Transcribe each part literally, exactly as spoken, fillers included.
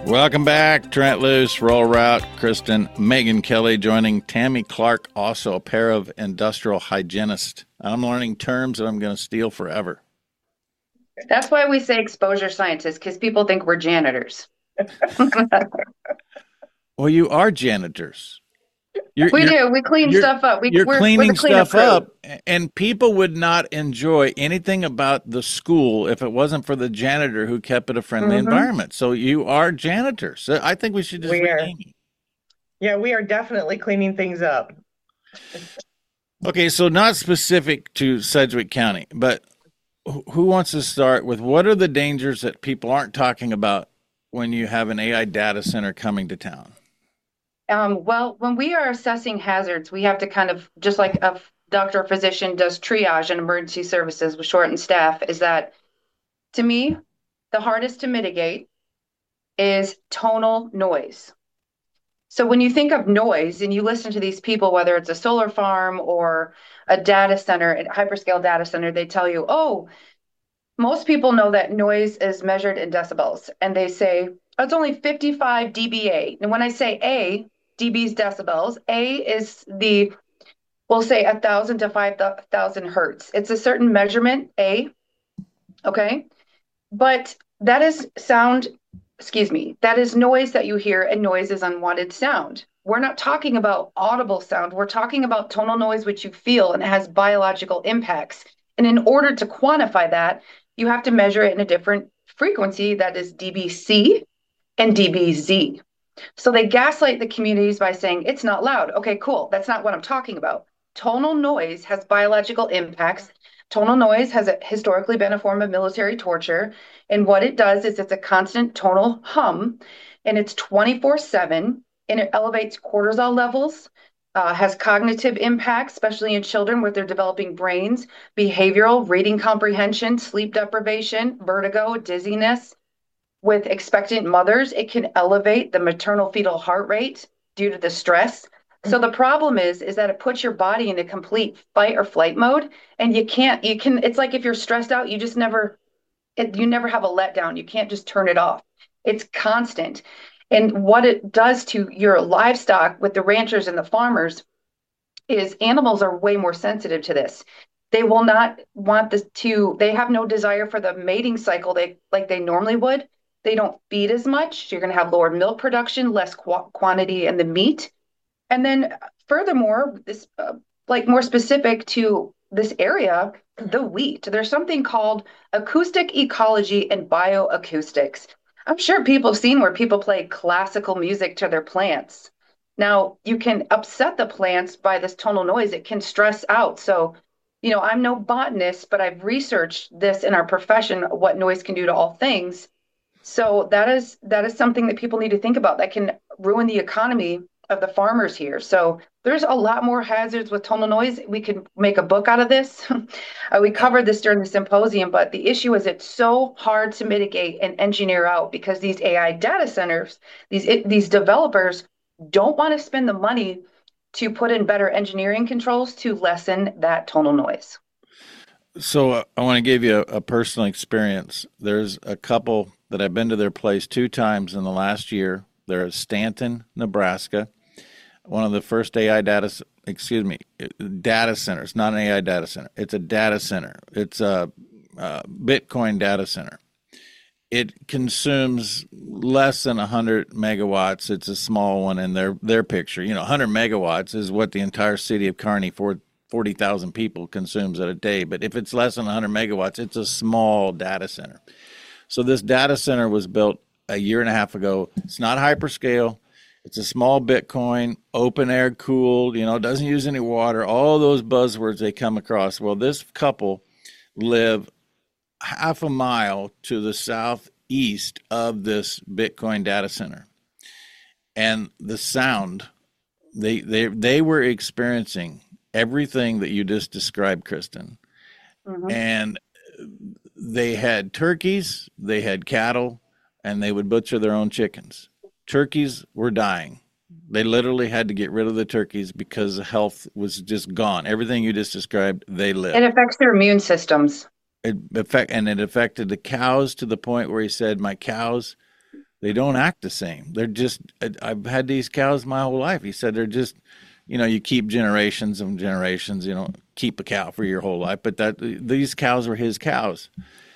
Welcome back. Trent Loos, Roll Route, Kristen, Megan Kelly joining Tammy Clark, also a pair of industrial hygienists. I'm learning terms that I'm going to steal forever. That's why we say exposure scientists, because people think we're janitors. Well, you are janitors. You're, we you're, do. We clean stuff up. We, you're we're, cleaning we're the cleanup stuff crew. up, and people would not enjoy anything about the school if it wasn't for the janitor who kept it a friendly Mm-hmm. environment. So you are janitors. So I think we should just We are. rename you. Yeah, we are definitely cleaning things up. Okay, so not specific to Sedgwick County, but who wants to start with what are the dangers that people aren't talking about when you have an A I data center coming to town? Um, well, when we are assessing hazards, we have to kind of, just like a doctor or physician does triage in emergency services with shortened staff, is that, to me, the hardest to mitigate is tonal noise. So when you think of noise and you listen to these people, whether it's a solar farm or a data center, a hyperscale data center, they tell you, oh, most people know that noise is measured in decibels. And they say, oh, it's only fifty-five D B A. And when I say A, dB's decibels, A is the, we'll say one thousand to five thousand hertz. It's a certain measurement, A, okay? But that is sound excuse me, that is noise that you hear, and noise is unwanted sound. We're not talking about audible sound. We're talking about tonal noise, which you feel, and it has biological impacts. And in order to quantify that, you have to measure it in a different frequency that is D B C and D B Z. So they gaslight the communities by saying it's not loud. Okay, cool. That's not what I'm talking about. Tonal noise has biological impacts. Tonal noise has historically been a form of military torture. And what it does is it's a constant tonal hum, and it's twenty-four seven, and it elevates cortisol levels, uh, has cognitive impacts, especially in children with their developing brains, behavioral, reading comprehension, sleep deprivation, vertigo, dizziness. With expectant mothers, it can elevate the maternal fetal heart rate due to the stress. So the problem is, is that it puts your body in a complete fight or flight mode, and you can't, you can, it's like if you're stressed out, you just never, it, you never have a letdown. You can't just turn it off. It's constant. And what it does to your livestock with the ranchers and the farmers is animals are way more sensitive to this. They will not want this to, they have no desire for the mating cycle they like they normally would. They don't feed as much. You're going to have lower milk production, less qu- quantity in the meat. And then furthermore, this uh, like more specific to this area, the wheat. There's something called acoustic ecology and bioacoustics. I'm sure people have seen where people play classical music to their plants. Now, you can upset the plants by this tonal noise. It can stress out. So, you know, I'm no botanist, but I've researched this in our profession, what noise can do to all things. So that is that is something that people need to think about that can ruin the economy of the farmers here. So there's a lot more hazards with tonal noise. We could make a book out of this. uh, we covered this during the symposium, but the issue is it's so hard to mitigate and engineer out because these A I data centers, these it, these developers don't want to spend the money to put in better engineering controls to lessen that tonal noise. So uh, I want to give you a, a personal experience. There's a couple that I've been to their place two times in the last year. They're at Stanton, Nebraska. One of the first A I data, excuse me, data centers, not an A I data center. It's a data center. It's a, a Bitcoin data center. It consumes less than one hundred megawatts. It's a small one in their, their picture. You know, one hundred megawatts is what the entire city of Kearney, forty thousand people, consumes at a day. But if it's less than one hundred megawatts, it's a small data center. So this data center was built a year and a half ago. It's not hyperscale. It's a small Bitcoin, open air cooled, you know, doesn't use any water, all those buzzwords they come across. Well, this couple live half a mile to the southeast of this Bitcoin data center. And the sound, they they they were experiencing everything that you just described, Kristen. Mm-hmm. And they had turkeys, they had cattle, and they would butcher their own chickens. Turkeys were dying. They literally had to get rid of the turkeys because health was just gone. Everything you just described, they lived. It affects their immune systems. It affect, and it affected the cows to the point where he said, my cows they don't act the same. They're just, I've had these cows my whole life. He said they're just, you know, you keep generations and generations, you know, keep a cow for your whole life, but that these cows were his cows.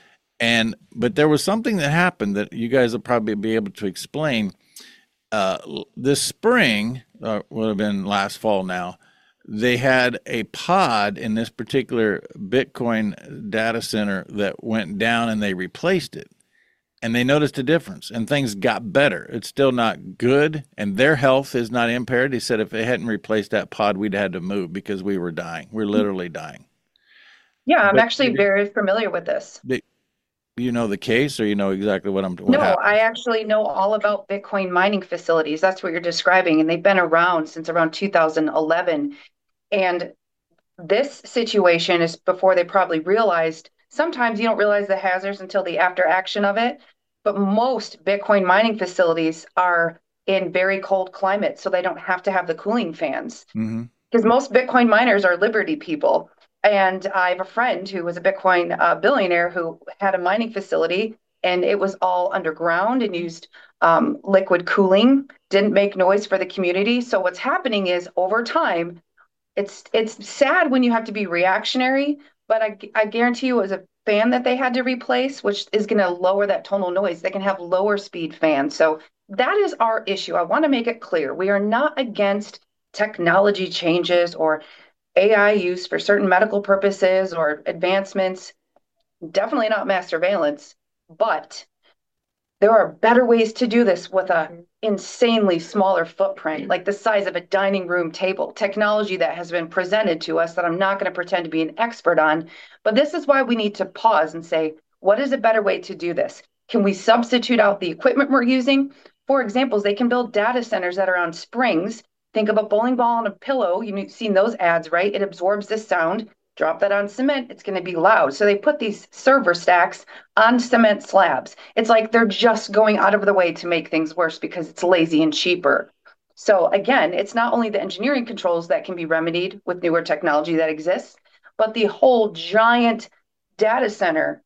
And, but there was something that happened that you guys will probably be able to explain. Uh, this spring, uh, would have been last fall now, they had a pod in this particular Bitcoin data center that went down and they replaced it. And they noticed a difference and things got better. It's still not good and their health is not impaired. He said if they hadn't replaced that pod, we'd had to move because we were dying. We're literally dying. Yeah, I'm But actually very familiar with this. they, you know the case or you know exactly what I'm what No, happened? I actually know all about Bitcoin mining facilities. That's what you're describing. And they've been around since around two thousand eleven. And this situation is before they probably realized. Sometimes you don't realize the hazards until the after action of it. But most Bitcoin mining facilities are in very cold climates, so they don't have to have the cooling fans. Mm-hmm. Because most Bitcoin miners are Liberty people. And I have a friend who was a Bitcoin uh, billionaire who had a mining facility, and it was all underground and used um, liquid cooling, didn't make noise for the community. So what's happening is over time, it's it's sad when you have to be reactionary, but I, I guarantee you it was a fan that they had to replace, which is going to lower that tonal noise. They can have lower speed fans. So that is our issue. I want to make it clear. We are not against technology changes or A I use for certain medical purposes or advancements, definitely not mass surveillance, but there are better ways to do this with a insanely smaller footprint, like the size of a dining room table, technology that has been presented to us that I'm not going to pretend to be an expert on. But this is why we need to pause and say, what is a better way to do this? Can we substitute out the equipment we're using? For examples, they can build data centers that are on springs. Think of a bowling ball on a pillow. You've seen those ads, right? It absorbs the sound. Drop that on cement, it's going to be loud. So they put these server stacks on cement slabs. It's like they're just going out of the way to make things worse because it's lazy and cheaper. So again, it's not only the engineering controls that can be remedied with newer technology that exists, but the whole giant data center.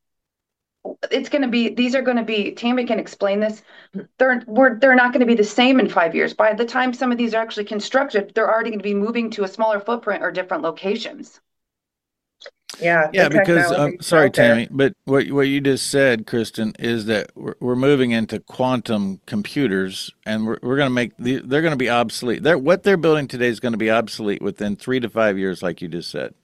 It's going to be, these are going to be, Tammy can explain this. They're, we're, they're not going to be the same in five years. By the time some of these are actually constructed, they're already going to be moving to a smaller footprint or different locations. Yeah, Yeah, the because um, technology's sorry, out there. Tammy, but what what you just said, Kristen, is that we're, we're moving into quantum computers, and we're we're going to make the, they're going to be obsolete. They're what they're building today is going to be obsolete within three to five years, like you just said.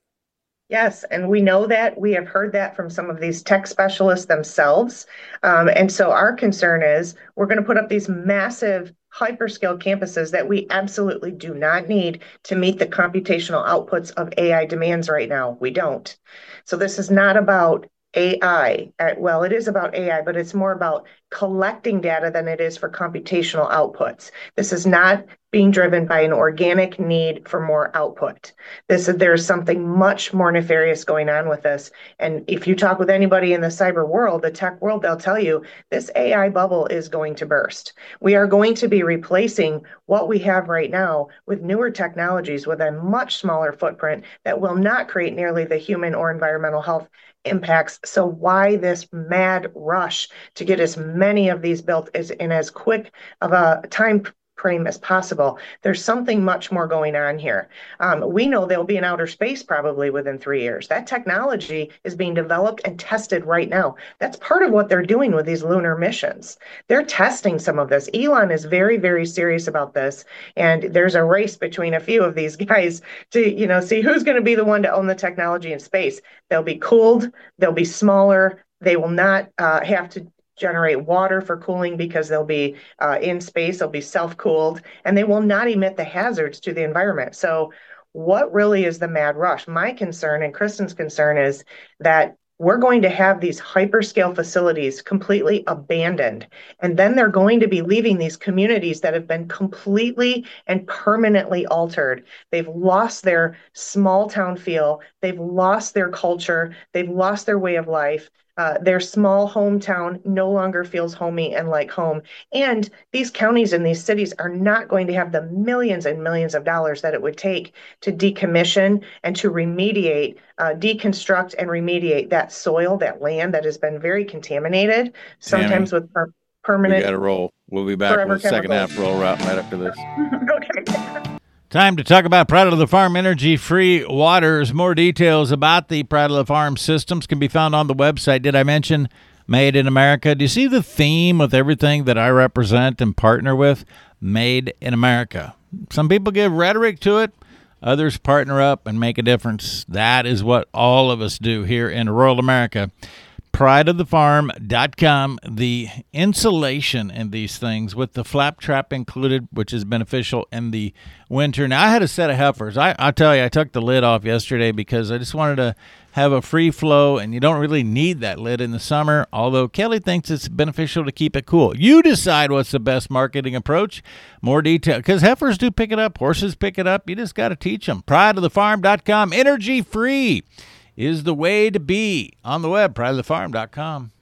Yes, and we know that. We have heard that from some of these tech specialists themselves. Um, and so our concern is we're going to put up these massive hyperscale campuses that we absolutely do not need to meet the computational outputs of A I demands right now. We don't. So this is not about A I. Uh, Well, it is about A I, but it's more about collecting data than it is for computational outputs. This is not being driven by an organic need for more output. This is there's something much more nefarious going on with this. And if you talk with anybody in the cyber world, the tech world, they'll tell you this A I bubble is going to burst. We are going to be replacing what we have right now with newer technologies with a much smaller footprint that will not create nearly the human or environmental health impacts. So why this mad rush to get as many of these built as in as quick of a time frame as possible? There's something much more going on here. Um, we know they'll be in outer space probably within three years. That technology is being developed and tested right now. That's part of what they're doing with these lunar missions. They're testing some of this. Elon is very, very serious about this. And there's a race between a few of these guys to, you know, see who's going to be the one to own the technology in space. They'll be cooled, they'll be smaller, they will not uh, have to generate water for cooling because they'll be uh, in space, they'll be self-cooled, and they will not emit the hazards to the environment. So what really is the mad rush? My concern and Kristen's concern is that we're going to have these hyperscale facilities completely abandoned. And then they're going to be leaving these communities that have been completely and permanently altered. They've lost their small town feel. They've lost their culture. They've lost their way of life. Uh, their small hometown no longer feels homey and like home. And these counties and these cities are not going to have the millions and millions of dollars that it would take to decommission and to remediate, uh, deconstruct and remediate that soil, that land that has been very contaminated, Tammy, sometimes with per- permanent. We got to roll. We'll be back Forever with the second chemicals. half roll right right after this. Okay. Time to talk about Pride of the Farm energy-free waters. More details about the Pride of the Farm systems can be found on the website. Did I mention Made in America? Do you see the theme with everything that I represent and partner with? Made in America. Some people give rhetoric to it. Others partner up and make a difference. That is what all of us do here in rural America. pride of the farm dot com. The insulation in these things with the flap trap included, which is beneficial in the winter. Now, I had a set of heifers. I, I'll tell you, I took the lid off yesterday because I just wanted to have a free flow, and you don't really need that lid in the summer, although Kelly thinks it's beneficial to keep it cool. You decide what's the best marketing approach. More detail, because heifers do pick it up, horses pick it up. You just got to teach them. pride of the farm dot com. Energy free is the way to be on the web, pride of the farm dot com.